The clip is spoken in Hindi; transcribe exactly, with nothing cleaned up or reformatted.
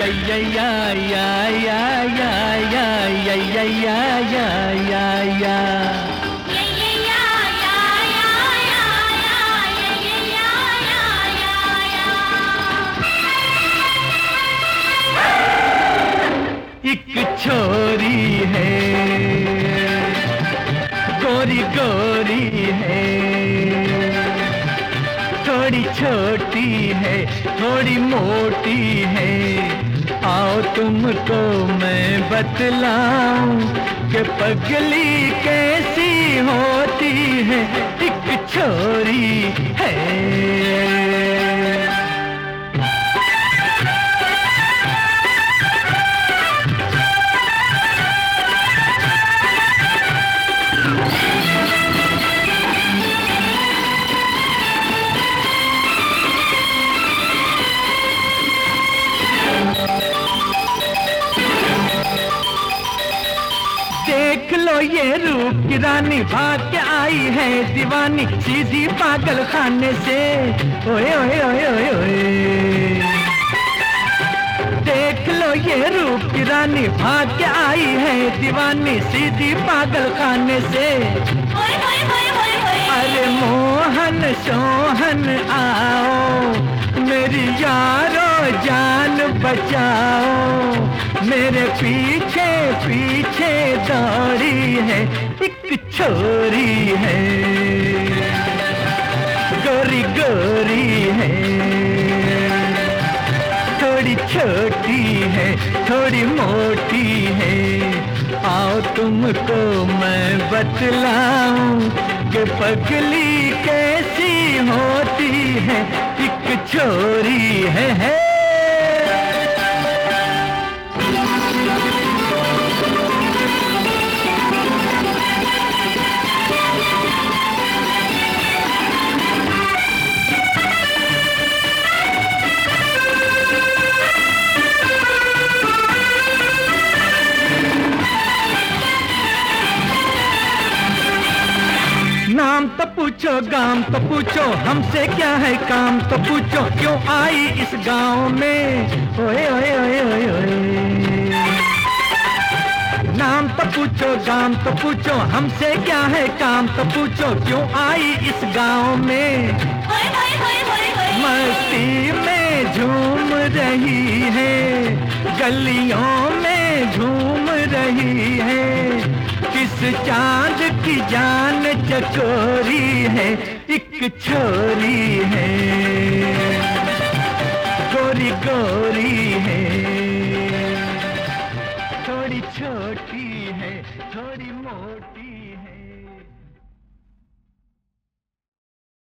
या या या या या या या या या या या एक छोरी है गोरी गोरी है, थोड़ी छोटी है थोड़ी मोटी है, आओ तुमको मैं बतलाऊं कि पगली कैसी होती है। एक छोरी है देख लो ये रूप की रानी भाग के आई है दीवानी सीधी पागल खाने से। ओए ओए ओए ओए ओए देख लो ये रूप की रानी भाग के आई है दीवानी सीधी पागल खाने से। अरे मोहन सोहन आओ मेरी यारो जान बचाओ, मेरे पीछे पीछे दौड़ी है एक छोरी है गोरी गोरी है, थोड़ी छोटी है थोड़ी मोटी है, आओ तुमको मैं बतलाऊं कि पगली कैसी होती है। एक छोरी है, है। नाम तो पूछो गाम तो पूछो हमसे क्या है काम तो पूछो क्यों आई इस गांव में। ओए ओए ओए ओए ओए नाम तो पूछो गाम तो पूछो हमसे क्या है काम तो पूछो क्यों आई इस गांव में। मस्ती में झूम रही है गलियों में झूम रही है, किस चांद की जान चकोरी है एक छोरी है गोरी गोरी है, थोड़ी छोटी है थोड़ी मोटी